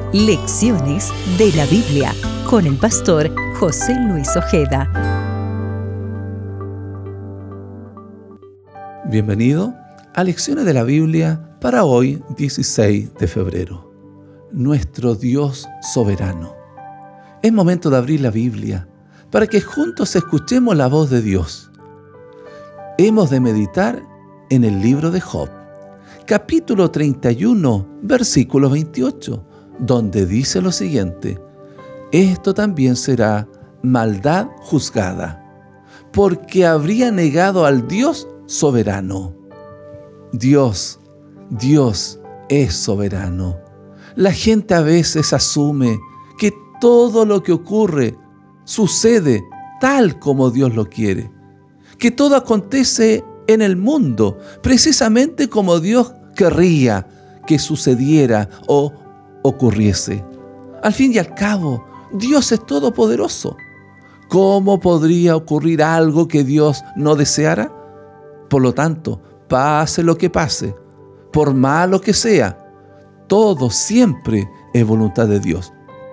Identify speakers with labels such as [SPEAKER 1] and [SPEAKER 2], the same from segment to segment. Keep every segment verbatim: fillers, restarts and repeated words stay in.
[SPEAKER 1] Lecciones de la Biblia con el pastor José Luis Ojeda.
[SPEAKER 2] Bienvenido a Lecciones de la Biblia para hoy, dieciséis de febrero. Nuestro Dios soberano. Es momento de abrir la Biblia para que juntos escuchemos la voz de Dios. Hemos de meditar en el libro de Job, capítulo treinta y uno, versículo veintiocho, donde dice lo siguiente: esto también será maldad juzgada, porque habría negado al Dios soberano. Dios, Dios es soberano. La gente a veces asume que todo lo que ocurre sucede tal como Dios lo quiere, que todo acontece en el mundo precisamente como Dios querría que sucediera o ocurriese. Al fin y al cabo, Dios es todopoderoso. ¿Cómo podría ocurrir algo que Dios no deseara? Por lo tanto, pase lo que pase, por malo que sea, todo siempre es voluntad de Dios.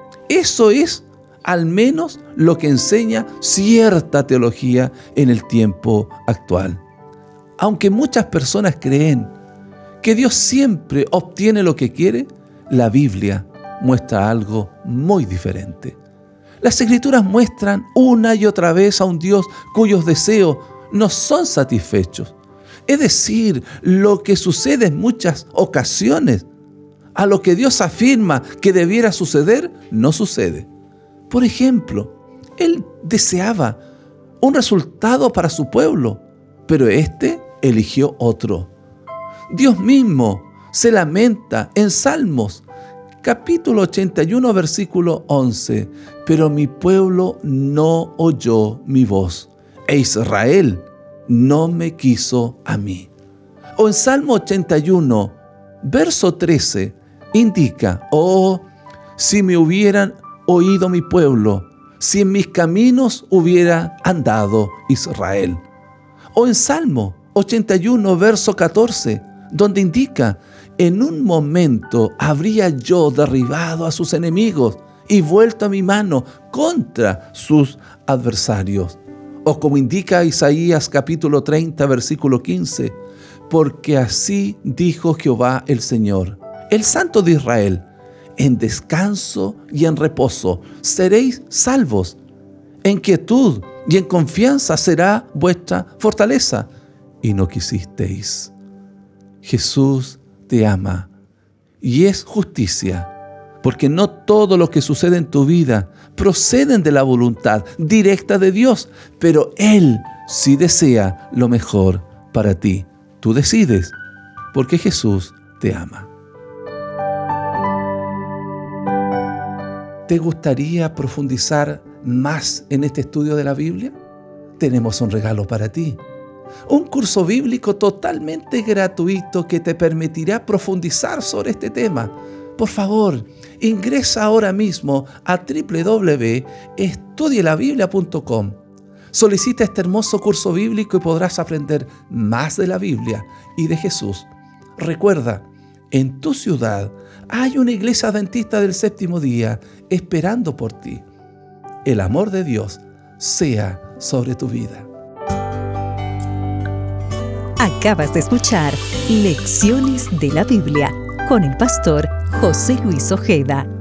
[SPEAKER 2] Eso es al menos lo que enseña cierta teología en el tiempo actual. Aunque muchas personas creen que Dios siempre obtiene lo que quiere, la Biblia muestra algo muy diferente. Las Escrituras muestran una y otra vez a un Dios cuyos deseos no son satisfechos. Es decir, lo que sucede en muchas ocasiones, a lo que Dios afirma que debiera suceder, no sucede. Por ejemplo, Él deseaba un resultado para su pueblo, pero éste eligió otro. Dios mismo se lamenta en Salmos, capítulo ochenta y uno, versículo once. Pero mi pueblo no oyó mi voz, e Israel no me quiso a mí. O en Salmo ochenta y uno, verso trece, indica: oh, si me hubieran oído mi pueblo, si en mis caminos hubiera andado Israel. O en Salmo ochenta y uno, verso catorce, donde indica: en un momento habría yo derribado a sus enemigos y vuelto a mi mano contra sus adversarios. O como indica Isaías capítulo treinta, versículo quince, porque así dijo Jehová el Señor, el Santo de Israel: en descanso y en reposo seréis salvos. En quietud y en confianza será vuestra fortaleza. Y no quisisteis. Jesús te ama y es justicia, porque no todo lo que sucede en tu vida proceden de la voluntad directa de Dios, pero Él sí desea lo mejor para ti. Tú decides, porque Jesús te ama. ¿Te gustaría profundizar más en este estudio de la Biblia? Tenemos un regalo para ti. Un curso bíblico totalmente gratuito que te permitirá profundizar sobre este tema. Por favor, ingresa ahora mismo a doble u doble u doble u punto estudie la biblia punto com. Solicita este hermoso curso bíblico y podrás aprender más de la Biblia y de Jesús. Recuerda, en tu ciudad hay una iglesia adventista del séptimo día esperando por ti. El amor de Dios sea sobre tu vida.
[SPEAKER 1] Acabas de escuchar Lecciones de la Biblia con el pastor José Luis Ojeda.